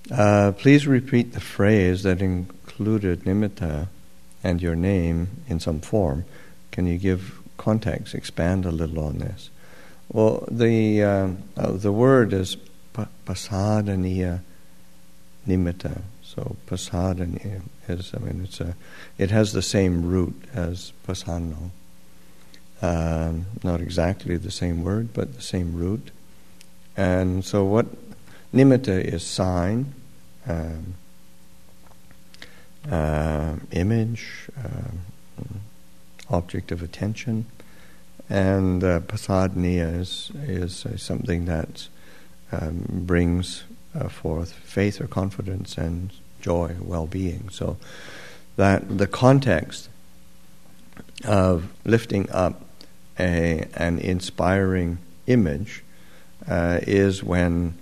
Please repeat the phrase that included nimitta and your name in some form. Can you give context, expand a little on this? Well, the word is pasadaniya nimitta. So pasadaniya is, it has the same root as pasanno. Not exactly the same word, but the same root. And so what nimitta is sign, image, object of attention, and pasadaniya is something that brings forth faith or confidence and joy, well-being. So that the context of lifting up an inspiring image is when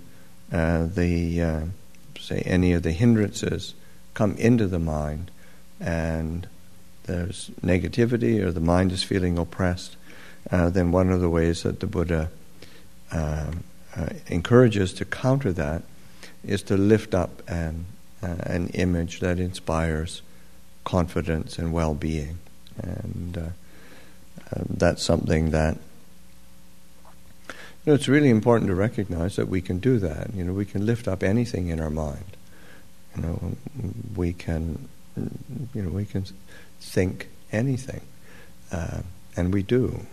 say any of the hindrances come into the mind and there's negativity or the mind is feeling oppressed, then one of the ways that the Buddha encourages to counter that is to lift up an image that inspires confidence and well-being. And that's something that it's really important to recognize that we can do that. We can lift up anything in our mind. We can think anything, and we do.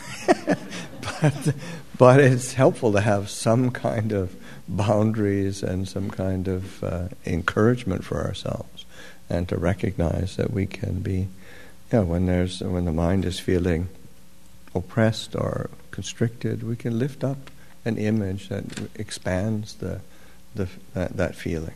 but it's helpful to have some kind of boundaries and some kind of encouragement for ourselves, and to recognize that we can be, when the mind is feeling oppressed or constricted, we can lift up an image that expands that feeling.